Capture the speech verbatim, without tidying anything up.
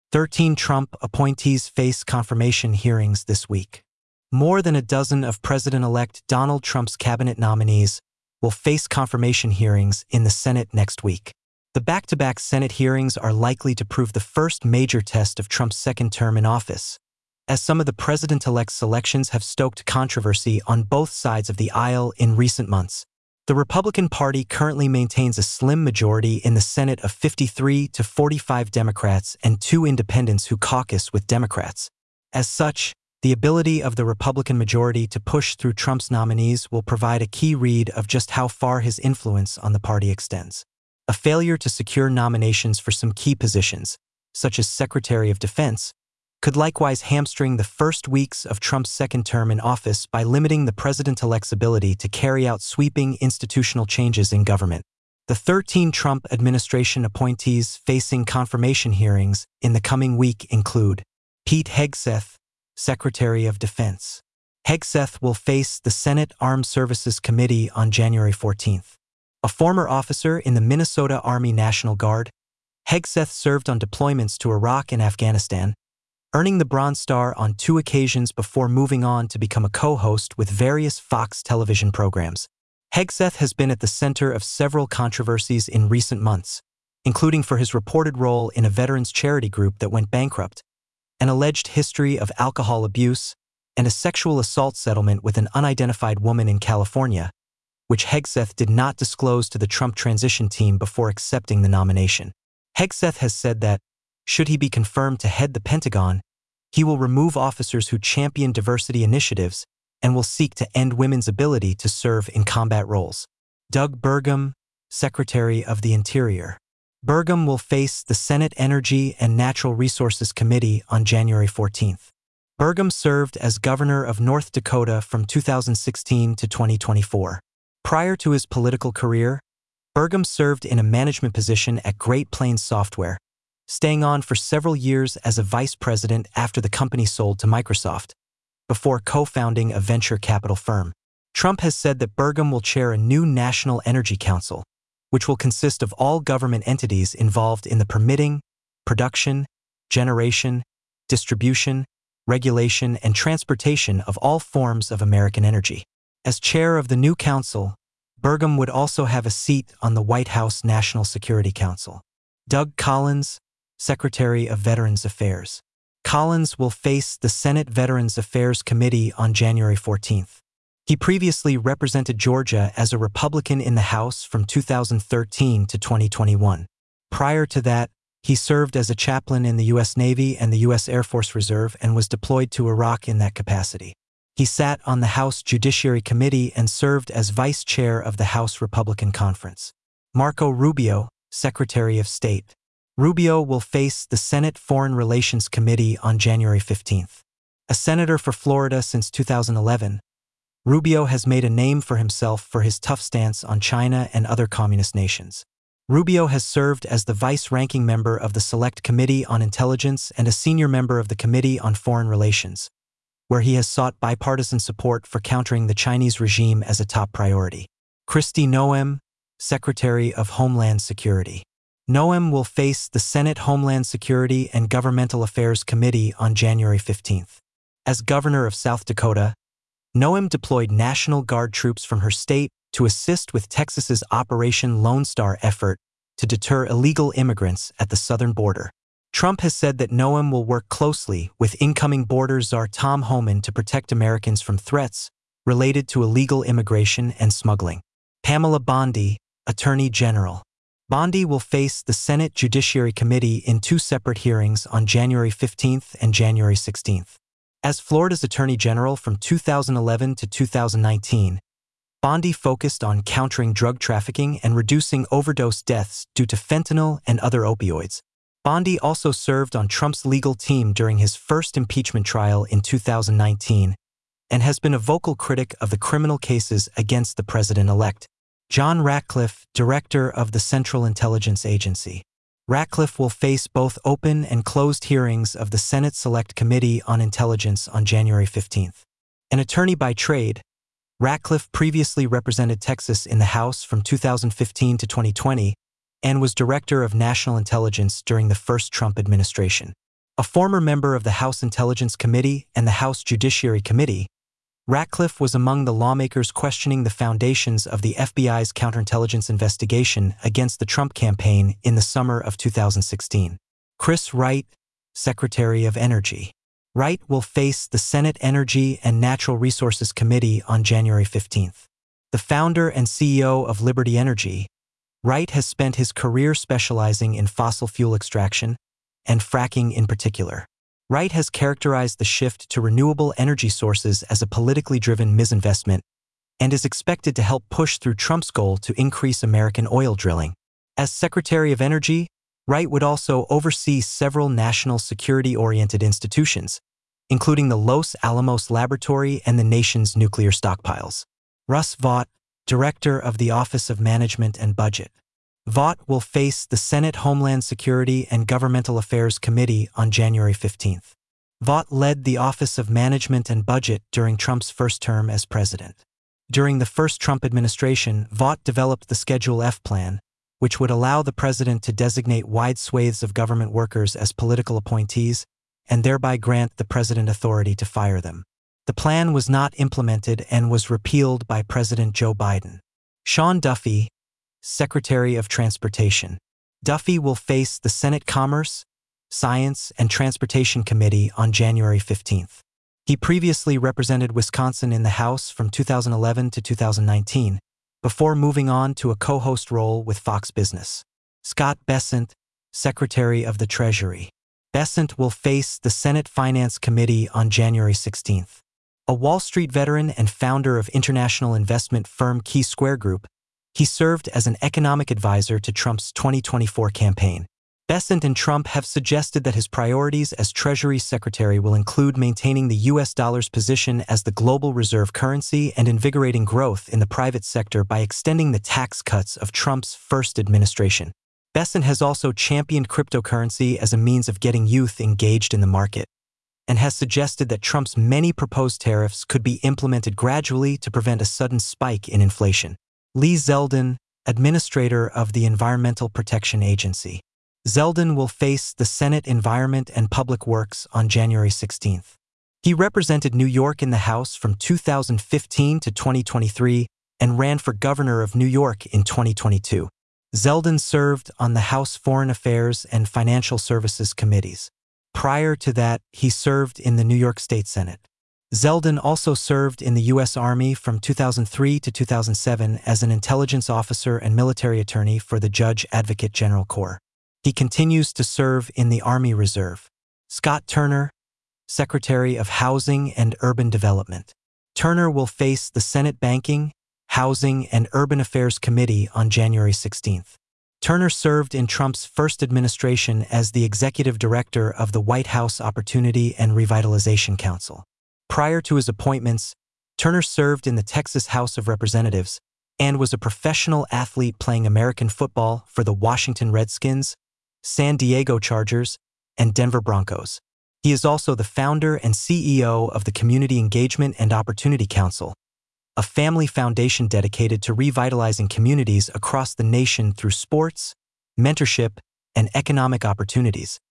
thirteen Trump appointees face confirmation hearings this week. More than a dozen of President-elect Donald Trump's cabinet nominees will face confirmation hearings in the Senate next week. The back-to-back Senate hearings are likely to prove the first major test of Trump's second term in office, as some of the president-elect's selections have stoked controversy on both sides of the aisle in recent months. The Republican Party currently maintains a slim majority in the Senate of fifty-three to forty-five Democrats and two independents who caucus with Democrats. As such, the ability of the Republican majority to push through Trump's nominees will provide a key read of just how far his influence on the party extends. A failure to secure nominations for some key positions, such as Secretary of Defense, could likewise hamstring the first weeks of Trump's second term in office by limiting the president-elect's ability to carry out sweeping institutional changes in government. The thirteen Trump administration appointees facing confirmation hearings in the coming week include Pete Hegseth, Secretary of Defense. Hegseth will face the Senate Armed Services Committee on January fourteenth. A former officer in the Minnesota Army National Guard, Hegseth served on deployments to Iraq and Afghanistan, earning the Bronze Star on two occasions before moving on to become a co-host with various Fox television programs. Hegseth has been at the center of several controversies in recent months, including for his reported role in a veterans charity group that went bankrupt, an alleged history of alcohol abuse, and a sexual assault settlement with an unidentified woman in California, which Hegseth did not disclose to the Trump transition team before accepting the nomination. Hegseth has said that, should he be confirmed to head the Pentagon, he will remove officers who champion diversity initiatives and will seek to end women's ability to serve in combat roles. Doug Burgum, Secretary of the Interior. Burgum will face the Senate Energy and Natural Resources Committee on January fourteenth. Burgum served as governor of North Dakota from two thousand sixteen to twenty twenty-four. Prior to his political career, Burgum served in a management position at Great Plains Software, staying on for several years as a vice president after the company sold to Microsoft, before co-founding a venture capital firm. Trump has said that Burgum will chair a new National Energy Council, which will consist of all government entities involved in the permitting, production, generation, distribution, regulation, and transportation of all forms of American energy. As chair of the new council, Burgum would also have a seat on the White House National Security Council. Doug Collins, Secretary of Veterans Affairs. Collins will face the Senate Veterans Affairs Committee on January fourteenth. He previously represented Georgia as a Republican in the House from two thousand thirteen to twenty twenty-one. Prior to that, he served as a chaplain in the U S Navy and the U S Air Force Reserve and was deployed to Iraq in that capacity. He sat on the House Judiciary Committee and served as vice chair of the House Republican Conference. Marco Rubio, Secretary of State. Rubio will face the Senate Foreign Relations Committee on January fifteenth. A senator for Florida since two thousand eleven, Rubio has made a name for himself for his tough stance on China and other communist nations. Rubio has served as the vice-ranking member of the Select Committee on Intelligence and a senior member of the Committee on Foreign Relations, where he has sought bipartisan support for countering the Chinese regime as a top priority. Kristi Noem, Secretary of Homeland Security. Noem will face the Senate Homeland Security and Governmental Affairs Committee on January fifteenth. As governor of South Dakota, Noem deployed National Guard troops from her state to assist with Texas's Operation Lone Star effort to deter illegal immigrants at the southern border. Trump has said that Noem will work closely with incoming border czar Tom Homan to protect Americans from threats related to illegal immigration and smuggling. Pamela Bondi, Attorney General. Bondi will face the Senate Judiciary Committee in two separate hearings on January fifteenth and January sixteenth. As Florida's Attorney General from two thousand eleven to two thousand nineteen, Bondi focused on countering drug trafficking and reducing overdose deaths due to fentanyl and other opioids. Bondi also served on Trump's legal team during his first impeachment trial in two thousand nineteen and has been a vocal critic of the criminal cases against the president-elect. John Ratcliffe, Director of the Central Intelligence Agency. Ratcliffe will face both open and closed hearings of the Senate Select Committee on Intelligence on January fifteenth. An attorney by trade, Ratcliffe previously represented Texas in the House from two thousand fifteen to twenty twenty and was Director of National Intelligence during the first Trump administration. A former member of the House Intelligence Committee and the House Judiciary Committee, Ratcliffe was among the lawmakers questioning the foundations of the F B I's counterintelligence investigation against the Trump campaign in the summer of two thousand sixteen. Chris Wright, Secretary of Energy. Wright will face the Senate Energy and Natural Resources Committee on January fifteenth. The founder and C E O of Liberty Energy, Wright has spent his career specializing in fossil fuel extraction and fracking in particular. Wright has characterized the shift to renewable energy sources as a politically driven misinvestment and is expected to help push through Trump's goal to increase American oil drilling. As Secretary of Energy, Wright would also oversee several national security-oriented institutions, including the Los Alamos Laboratory and the nation's nuclear stockpiles. Russ Vought, Director of the Office of Management and Budget. Vought will face the Senate Homeland Security and Governmental Affairs Committee on January fifteenth. Vought led the Office of Management and Budget during Trump's first term as president. During the first Trump administration, Vought developed the Schedule F plan, which would allow the president to designate wide swathes of government workers as political appointees and thereby grant the president authority to fire them. The plan was not implemented and was repealed by President Joe Biden. Sean Duffy, Secretary of Transportation. Duffy will face the Senate Commerce, Science, and Transportation Committee on January fifteenth. He previously represented Wisconsin in the House from two thousand eleven to two thousand nineteen, before moving on to a co-host role with Fox Business. Scott Bessent, Secretary of the Treasury. Bessent will face the Senate Finance Committee on January sixteenth. A Wall Street veteran and founder of international investment firm Key Square Group, he served as an economic advisor to Trump's twenty twenty-four campaign. Bessent and Trump have suggested that his priorities as Treasury Secretary will include maintaining the U S dollar's position as the global reserve currency and invigorating growth in the private sector by extending the tax cuts of Trump's first administration. Bessent has also championed cryptocurrency as a means of getting youth engaged in the market, and has suggested that Trump's many proposed tariffs could be implemented gradually to prevent a sudden spike in inflation. Lee Zeldin, Administrator of the Environmental Protection Agency. Zeldin will face the Senate Environment and Public Works on January sixteenth. He represented New York in the House from two thousand fifteen to twenty twenty-three and ran for governor of New York in twenty twenty-two. Zeldin served on the House Foreign Affairs and Financial Services Committees. Prior to that, he served in the New York State Senate. Zeldin also served in the U S Army from two thousand three to two thousand seven as an intelligence officer and military attorney for the Judge Advocate General Corps. He continues to serve in the Army Reserve. Scott Turner, Secretary of Housing and Urban Development. Turner will face the Senate Banking, Housing, and Urban Affairs Committee on January sixteenth. Turner served in Trump's first administration as the executive director of the White House Opportunity and Revitalization Council. Prior to his appointments, Turner served in the Texas House of Representatives and was a professional athlete playing American football for the Washington Redskins, San Diego Chargers, and Denver Broncos. He is also the founder and C E O of the Community Engagement and Opportunity Council, a family foundation dedicated to revitalizing communities across the nation through sports, mentorship, and economic opportunities.